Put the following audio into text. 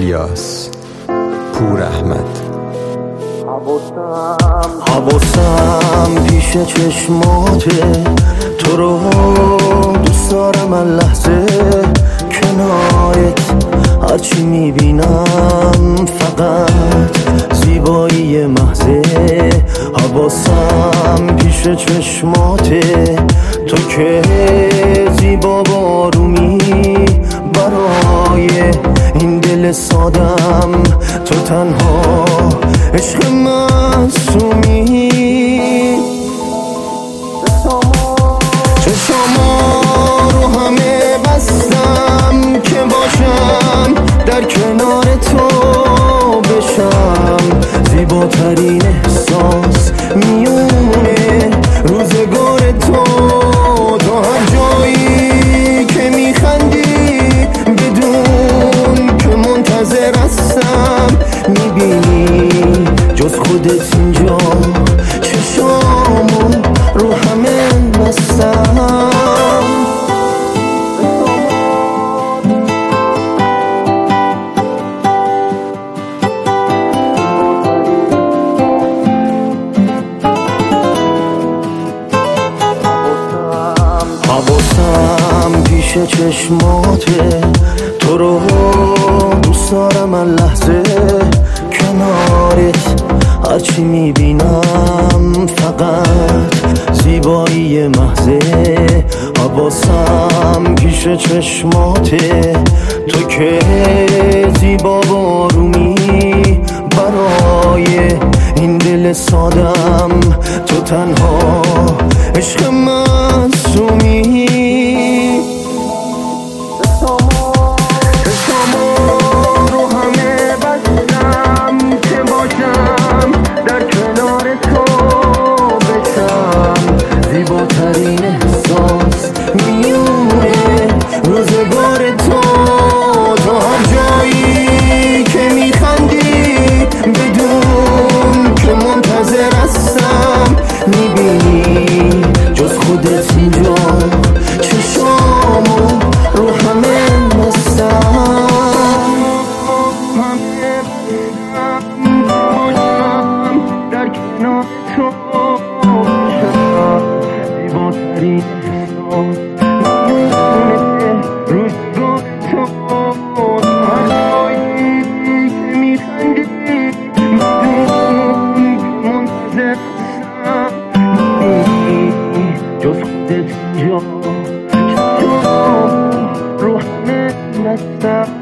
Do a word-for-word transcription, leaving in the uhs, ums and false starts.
الیاس پور احمد. حواسم پیش چشماته، تو رو دوست دارم من لحظه کنارت، هرچی میبینم فقط زیبایی محضه. حواسم پیش چشماته، تو که زیبا و آرومی برای این دل سادم، تو تنها عشق معصومی. چشما رو همه بستم که باشم در کنار تو، بشم زیباترین احساس میونه روزگار تو. تو هر جایی که میخندی بدون که منتظر هستم، میبینی جز خودت اینجا، چشامو رو همه بستم. حواسم پیش چشماته، تو رو دوست دارم من لحظه کنارت، هرچی میبینم فقط زیبایی محضه. حواسم پیش چشماته، تو که زیبا و آرومی برای این دل سادم، تو تنها عشق معصومی. زیباترین احساس میونه روزگار تو. تو هر جایی که میخندی بدون که منتظر هستم، میبینی جز خودت اینجا، چشامو رو همه بستم. در کنار تو زیباترین احساس میونه روزگار تو. هر جایی که میخندی بدون که منتظر هستم، میبینی جز خودت اینجا، چشام رو همه بستم.